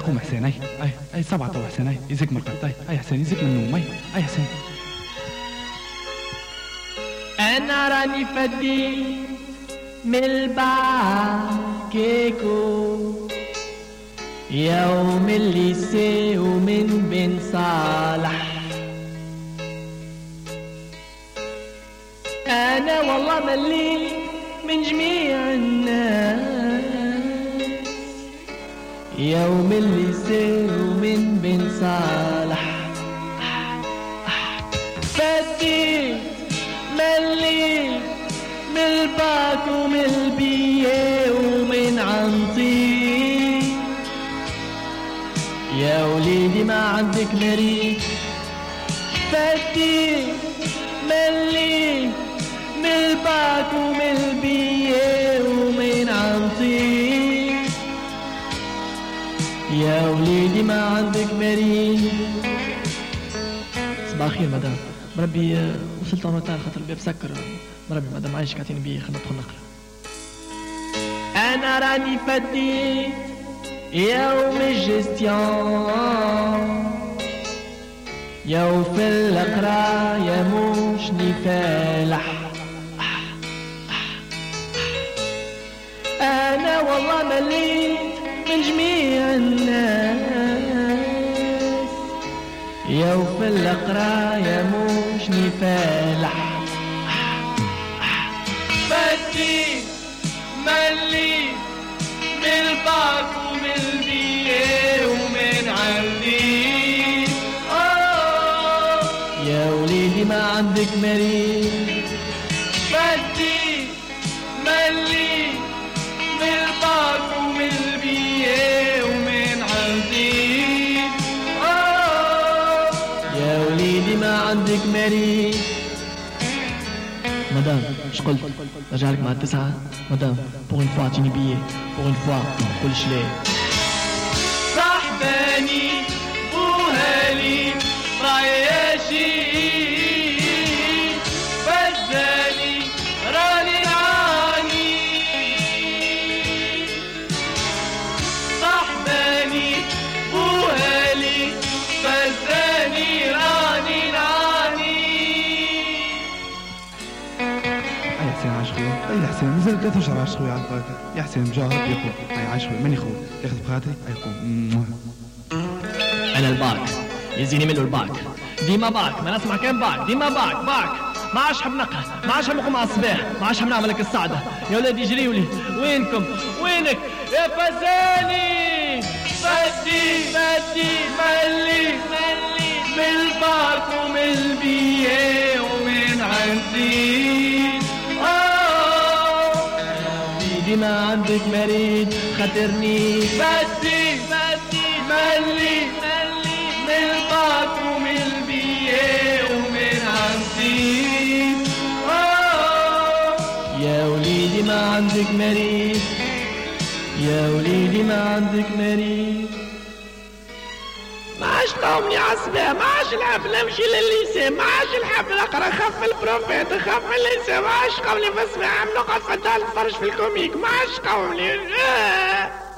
قوم حسين. اي 7 حسين. اي يزيك مرقد. اي حسين يزيك من النوم. اي حسين. انا راني فدي من الباكيكو يوم الليسي ومن بن صالح. انا والله ملي من جميع الناس يوم الليسي ومن بن صالح. فدي ملي من الباك ومن البيه ومن عنطي. يا وليدي ما عندك مريض. فدي ملي من الباك ومن البيه ومن عنطي. يا وليدي ما عندك مريض. صباح الخير مدام. مربي وصلت اون روتار خاطر الباب سكر. مربي مدام عايش كاتين بيه خلينا ندخل نقرا. انا راني فديت يوم الجستيان يو في القراية مش نفالح. انا والله مليت من جميع الناس يو في القراية مش نفالح. بدي ملي من الباك ومن البيه ومن عندي. يا وليدي ما عندك مريض. بدي ملي من الباك ومن البيه ومن عندي. يا وليدي ما عندك مريض. مدام اش قلت؟ رجعلك مع 9 مدام. بوغ اون فوا تجيني بيه. بوغ اون فوا متقولش ليه. صاحباني وهالي طياشي فزاني راني راني. صاحباني وهالي فزاني راني راني. يا حسين عايش خويا. يا حسين مازال 3 شهور عايش خويا على البركة. يا حسين مجاهد يا خويا. عايش خويا ماني خويا. ياخذ بخاطري. قوم. انا الباك يزيني منه الباك. ديما باك ما نسمع كان باك. ديما باك ما عادش حب نقهى. ما عادش حب نقوم على الصباح. ما عادش حب نعمل لك السعدة. يا ولادي جريولي وينكم وينك يا فزاني. فدي ملي من الباك ومن البيه ومن عندي. ما عندك مريض خاطرني. بدي ملي من الباك ومن البيه ومن عندي. يا وليدي ما عندك مريض. يا وليدي ما عندك مريض. ما عادش قومني عالصباح. ما عادش نحب نمشي للليسي. ما عادش نحب نقرا خف البروفيت خف الليسي. ما عادش قومني في الصباح نقعد في الدار نتفرج في الكوميك. ما عادش قومني.